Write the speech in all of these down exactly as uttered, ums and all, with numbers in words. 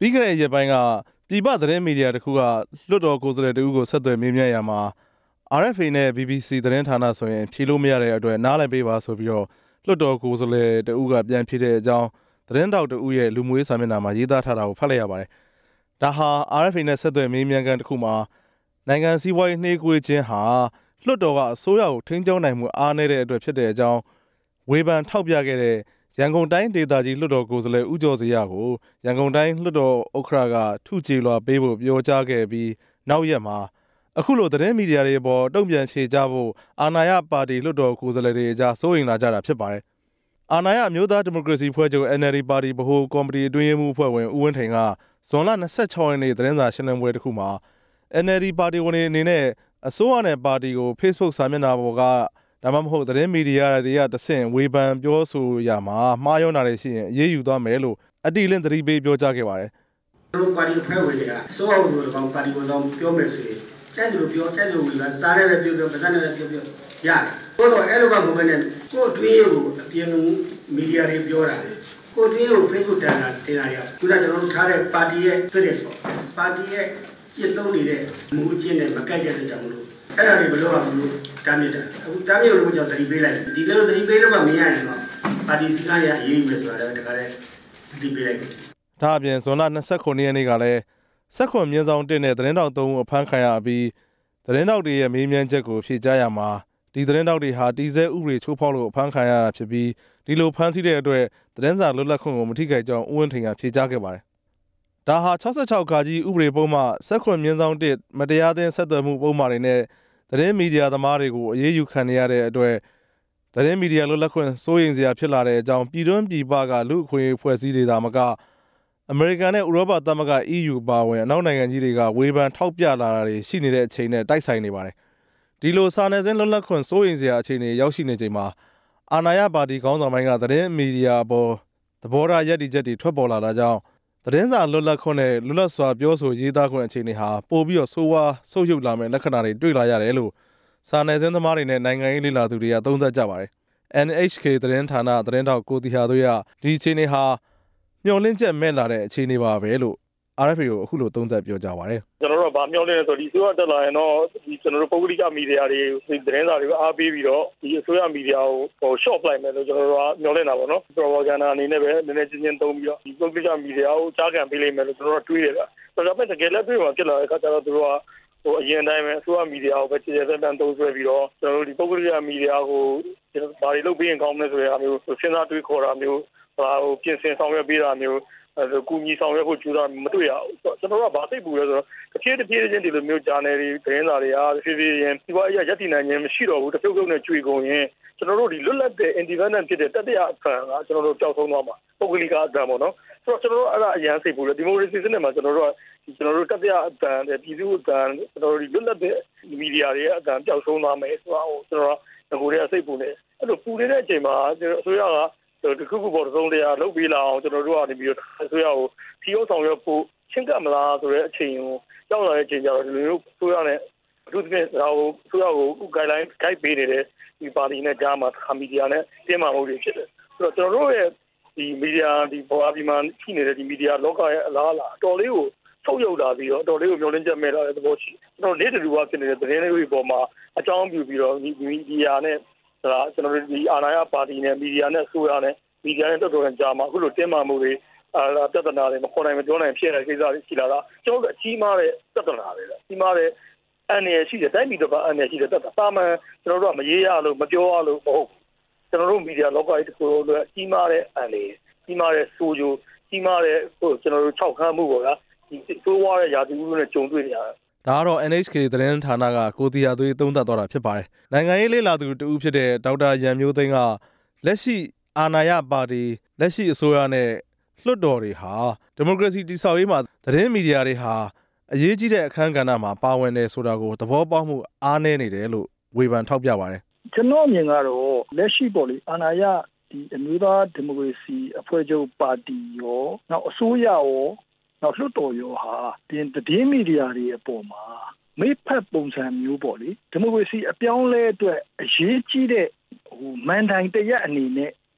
ပြီးခဲ့တဲ့ရက်ပိုင်းကပြည်ပသတင်းမီဒီယာတစ်ခုကလွှတ်တော်ကိုယ်စားလှယ်တဦးကိုဆက်သွယ်မေးမြန်းရမှာ R F A နဲ့ B B C သတင်းဌာနဆိုရင်ဖြေလို့မရတဲ့အတွက်နားလည်ပေးပါဆိုပြီးတော့လွှတ်တော်ကိုယ်စားလှယ်တဦးကပြန်ဖြေတဲ့အကြောင်းသတင်းတောက်တဦးရဲ့လူမှုရေးစာမျက်နှာမှာရေးသားထားတာကိုဖတ်လိုက်ရပါတယ်။ဒါဟာ R F A နဲ့ဆက်သွယ်မေးမြန်းခန်းတစ်ခုမှာနိုင်ငံစည်းဝေးရေးနှေးကွေးခြင်းဟာလွှတ်တော်ကအစိုးရကိုထိန်းချုပ်နိုင်မှုအားနည်းတဲ့အတွက်ဖြစ်တဲ့အကြောင်းဝေဖန်ထောက်ပြခဲ့တဲ့ရန်ကုန်တိုင်းဒေသကြီးလွှတ်တော်ကိုယ်စားလှယ်ဦးကျော်စရာကိုရန်ကုန်တိုင်းလွှတ်တော်ဥက္ကဋ္ဌကထုချေလွှာပေးဖို့ပြောကြားခဲ့ပြီးနောက်ရက်မှာအခုလိုသတင်းမီဒီယာတွေပေါ်တုံ့ပြန်ဖြေကြားဖို့အာဏာရပါတီလွှတ်တော်ကိုယ်စားလှယ်တွေအကြားစိုးရိမ်လာကြတာဖြစ်ပါတယ်။အာဏာရအမျိုးသားဒီမိုကရေစီဖွဲ့ချုပ် N L D ပါတီဗဟိုကော်မတီအတွင်းရေးမှူးအဖွဲ့ဝင်ဦးဝင်းထိန်ကဇွန်လ၂၆ရက်နေ့သတင်းစာရှင်းလင်းပွဲတစ်ခုမှာ N L D ပါတီဝင်တွေအနေနဲ့အစိုးရနဲ့ပါတီကို Facebook စာမျက်နှာပေါ်ကဒါမှမဟုတ်သတင်းမီဒီယာတွေကတဆင့်ဝေဖန်ပြောဆိုရမှာမှားယွင်းတာတွေရှိရင်အေးအေးယူသွားမယ်လို့အတိအလင်းသတိပေးပြောကြားခဲ့ပါတယ်။တို့ပါတီဖွဲ့ဝင်တွေကအစိုးရကိုတော့ပါတီကိုတော့ပြောမယ်ဆိုရင်ကျဲ့သူပြောကျဲ့သူကစားရဲပဲပြောပြောပစံနဲ့ပဲပြောပြောရတယ်။ကိုတော့အဲ့လိုကဘုမနဲ့ကိုတွေးကိုအပြင်မီဒီယာတွေပြောတာလေ။ကိုတွေးကို Facebook တင်တာတင်တာရ။ခုနကကျွန်တော်တို့ထားတဲ့ပါတီရဲ့တွေ့တယ်ဆိုပါတီရဲ့ကျင့်သုံးနေတဲ့မူအကျင့်နဲ့မကိုက်တဲ့အတွက်ကြောင့်မလို့အဲ့ဒါတွေဘယ်လိုမှမလို့တားမြစ်တာအခုတားမြစ်လို့ကြောင့်သတိပေးလိုက်ဒီလိုသတိပေးလို့မှမရရင်တော့ပါတီစည်းကမ်းရအရေးယူမယ်ဆိုတာလည်းတခါတည်းသတိပေးလိုက်ဒါအပြင်ဇွန်လ၂၉ရက်နေ့ကလည်းဆက်ခွန်မြင်းဆောင်တင်တဲ့သတင်းတောက်သုံးဦးအဖမ်းခံရပြီးသတင်းတောက်တွေရဲ့မေးမြန်းချက်ကိုဖြေကြားရမှာဒီသတင်းတောက်တွေဟာတီစဲဥပဒေချိုးဖောက်လို့အဖမ်းခံရတာဖြစ်ပြီးဒီလိုဖမ်းဆီးတဲ့အတွက်သတင်းစာလွတ်လပ်ခွင့်ကိုမထိခိုက်ကြောင်းဦးဝင်းထိန်ကဖြေကြားခဲ့ပါတယ်ဒါဟာ၆၆ခါကြီးဥပဒေပုံမှဆက်ခွန်မြင်းဆောင်တစ်မတရားသင်းဆက်သွယ်မှုပုံမှန်တွေနဲ့သတင်းမီဒီယာသမားတွေကိုအရေးယူခံရတဲ့အတွက်သတင်းမီဒီယာလွတ်လပ်ခွင့်စိုးရိမ်စရာဖြစ်လာတဲ့အကြောင်းပြည်တွင်းပြည်ပကလူ့အခွင့်အရေးဖွဲ့စည်းတွေသာမကအမေရိကန်နဲ့ဥရောပသမဂ္ဂ E U ပါဝင်အနောက်နိုင်ငံကြီးတွေကဝေဖန်ထောက်ပြလာတာတွေရှိနေတဲ့အချိန်နဲ့တိုက်ဆိုင်နေပါတယ်။ဒီလိုစာနယ်ဇင်းလွတ်လပ်ခွင့်စိုးရိမ်စရာအခြေအနေရောက်ရှိနေချိန်မှာအာဏာရပါတီခေါင်းဆောင်ပိုင်းကသတင်းမီဒီယာပေါ်သဘောထားရည်တည်ချက်တွေထွက်ပေါ်လာတာကြောင့်သတင်းစာလွတ်လပ်ခွင့်နဲ့လွတ်လပ်စွာပြောဆိုရေးသားခွင့်အခြေအနေဟာပိုပြီးတော့ဆိုးဝါးဆုတ်ယုတ်လာမယ့်လက္ခဏာတွေတွေ့လာရတယ်လို့စာနယ်ဇင်းသမားတွေနဲ့နိုင်ငံရေးလေ့လာသူတွေကသုံးသပ်ကြပါတယ်။ N H K သတင်းဌာနသတင်းတောက်ကိုတီဟာတို့ရဒီအခြေအနေဟာမျှော်လင့်ချက်မဲ့လာတဲ့အခြေအနေပါပဲလို့ R F A ကိုအခုလိုသုံးသပ်ပြောကြားပါတယ်။ကျွန်တော်တို့ကဗာမျှော်လင့်နေဆိုဒီဆိုရတက်လာရင်တော့ဒီကျွန်တော်တို့ပုဂ္ဂလိကမီဒီယာတွေသတင်းစာတွေကိုအားပေးပြီးတော့ဒီအစိုးရမီဒီယာကိုဟို short လိုက်မယ်လို့ကျွန်တော်တို့ကမျှော်လင့်တာပေါ့နော်။ propaganda အနေနဲ့ပဲနည်းနည်းချင်းချင်းသုံးပြီးတော့ဒီပုဂ္ဂလိကမီဒီယာကိုကြားခံပေးလိမ့်မယ်လို့ကျွန်တော်တို့တွေးရတယ်။ဒါပေမဲ့တကယ်လက်တွေ့မှာဖြစ်လာတဲ့အခါကျတော့သူတို့ကဟိုအရင်တိုင်းပဲအစိုးရမီဒီယာကိုပဲခြေခြေသက်သက်သုံးဆွဲပြီးတော့ကျွန်တော်တို့ဒီပုဂ္ဂလိကမီဒီယာကိုဘာတွေလုပ်ပေးရင်ကောင်းမလဲဆိုတဲ့အမျိုးစဉ်းစားတွေးခေါ်တာမျိုးဟာဟိုပြင်ဆင်ဆောင်ရွက်ပေးတာမျိုးအဲကူညီဆောင်ရွက်ဖို့ကြိုးစားမတွေ့ရဘူးကျွန်တော်တို့ကဗာသိပူလဲဆိုတော့တစ်ဖြည်းတစ်ဖြည်းချင်းဒီလိုမျိုးဂျာနယ်တွေသတင်းစာတွေအားဖြည်းဖြည်းချင်းဒီဘက်အရရက်တည်နိုင်ခြင်းမရှိတော့ဘူးတစ်ပြုတ်ပြုတ်နဲ့ကြွေကုန်ရင်ကျွန်တော်တို့ဒီလွတ်လပ်တဲ့ independent ဖြစ်တဲ့တတိယအခံကကျွန်တော်တို့ပျောက်ဆုံးသွားမှာပုဂ္ဂလိကအခံပေါ့နော်ဆိုတော့ကျွန်တော်တို့အဲ့ဒါအရန်စိတ်ပူတယ်ဒီမိုကရေစီစနစ်မှာကျွန်တော်တို့ကကျွန်တော်တို့တတိယအခံပြည်သူ့အခံကျွန်တော်တို့ဒီလွတ်လပ်တဲ့မီဒီယာတွေရဲ့အခံပျောက်ဆုံးသွားမယ်ဆိုတော့ကျွန်တော်တို့ငကိုတွေကစိတ်ပူနေအဲ့လိုပူနေတဲ့အချိန်မှာအစိုးရကတခုခုပေါ်သုံးတရားလုပ်ပေးလာအောင်ကျွန်တော်တို့ကနေပြီးတော့အစိုးရကိုထီအောင်ဆောင်ရွက်ဖို့ချင်းကပ်မလားဆိုတဲ့အချိန်ကိုကြောက်လာတဲ့အချိန်ကျတော့ဒီလိုမျိုးအစိုးရနဲ့အထူးသဖြင့်ဒါကိုအစိုးရကို guideline guide ပေးနေတဲ့ဒီပါတီနဲ့ကြားမှာမီဒီယာနဲ့တင်းမာမှုတွေဖြစ်တယ်ဆိုတော့ကျွန်တော်တို့ရဲ့ဒီမီဒီယာဒီပေါ်အပြီးမှရှိနေတဲ့ဒီမီဒီယာလောကရဲ့အလားအလာအတော်လေးကိုထုတ်ရုပ်လာပြီးတော့အတော်လေးကိုမျှော်လင့်ချက်မဲ့လာတဲ့သဘောရှိကျွန်တော်နေ့တူကဖြစ်နေတဲ့သတင်းတွေပေါ်မှာအကြောင်းပြုပြီးတော့ဒီမီဒီယာနဲ့ဒါကျွန်တော်တို့ဒီအာဏာရပါတီနဲ့မီဒီယာနဲ့ဆိုရနဲ့မီဒီယာနဲ့တော်တော်ကြာမှာအခုလိုတင်းမာမှုတွေအာပြဿနာတွေမခေါ်နိုင်မပြောနိုင်ဖြစ်တဲ့ကိစ္စတွေရှိလာတာကျွန်တော်တို့အကြီးမားတဲ့ပြဿနာတွေလေကြီးမားတဲ့အန်ရရှိတဲ့တိုင်းပြည်တော့အန်ရရှိတဲ့ပြဿနာပါမှန်ကျွန်တော်တို့ကမရေးရလို့မပြောရလို့မဟုတ်ကျွန်တော်တို့မီဒီယာလောကကြီးတစ်ခုလုံးအကြီးမားတဲ့အန်ရကြီးမားတဲ့ဆိုးကျိုးကြီးမားတဲ့ဟိုကျွန်တော်တို့ခြောက်ခမ်းမှုပေါ့ဗျာဒီဆိုးဝါးတဲ့ယာတူးနဲ့ကြုံတွေ့နေရတယ်ဒါကတော့ N H K သတင်းဌာနကကိုတီဟာသွေးသုံးသပ်သွားတာဖြစ်ပါတယ်။နိုင်ငံရေးလေ့လာသူတဦးဖြစ်တဲ့ဒေါက်တာရန်မျိုးသိန်းကလက်ရှိအာဏာရပါတီလက်ရှိအစိုးရနဲ့လွှတ်တော်တွေဟာဒီမိုကရေစီတည်ဆောက်ရေးမှာသတင်းမီဒီယာတွေဟာအရေးကြီးတဲ့အခန်းကဏ္ဍမှာပါဝင်တယ်ဆိုတာကိုသဘောပေါက်မှုအားနည်းနေတယ်လို့ဝေဖန်ထောက်ပြပါတယ်။ကျွန်တော်အမြင်ကတော့လက်ရှိပေါ်လေအာဏာရဒီအမျိုးသားဒီမိုကရေစီအဖွဲ့ချုပ်ပါတီရောနောက်အစိုးရရောနောက်လွှတ်တော်ရောဟာဒီသတင်းမီဒီယာတွေအပေါ်မှာမိဖက်ပုံစံမျိုးပေါ့လေဒီမိုကရေစီအပြောင်းလဲအတွက်အရေးကြီးတဲ့ဟိုမန်တိုင်တရက်အနေနဲ့သ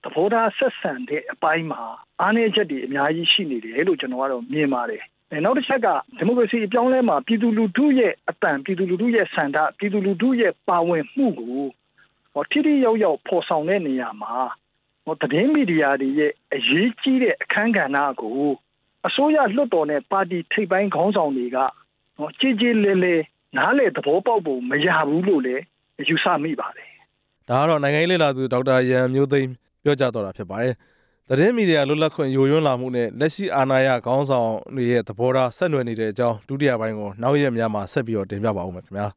ဘောထားဆက်ဆံတဲ့အပိုင်းမှာအားနည်းချက်တွေအများကြီးရှိနေတယ်လို့ကျွန်တော်ကတော့မြင်ပါတယ်။နောက်တစ်ချက်ကဒီမိုကရေစီအပြောင်းလဲမှာပြည်သူလူထုရဲ့အတန်ပြည်သူလူထုရဲ့ဆန္ဒပြည်သူလူထုရဲ့ပါဝင်မှုကိုဟောထိထိရောက်ရောက်ဖော်ဆောင်တဲ့နေရာမှာဟောသတင်းမီဒီယာတွေရဲ့အရေးကြီးတဲ့အခန်းကဏ္ဍကိုအစိုးရလွှတ်တော်နဲ့ပါတီထိပ်ပိုင်းခေါင်းဆောင်တွေကဟောကြည်ကြည်လေးလေးနားလေသဘောပေါက်ဖို့မရဘူးလို့လည်းယူဆမိပါတယ်။ဒါကတော့နိုင်ငံရေးလေ့လာသူဒေါက်တာရန်မျိုးသိမ်းပြောကြားတော်တာဖြစ်ပါတယ်။သတင်းမီဒီယာလွတ်လပ်ခွင့်ယိုယွင်းလာမှုနဲ့လက်ရှိအာဏာရခေါင်းဆောင်တွေရဲ့သဘောထားဆက်နွယ်နေတဲ့အကြောင်းဒုတိယပိုင်းကိုနောက်ရက်များမှာဆက်ပြီးတော့တင်ပြပါဦးမယ်ခင်ဗျာ။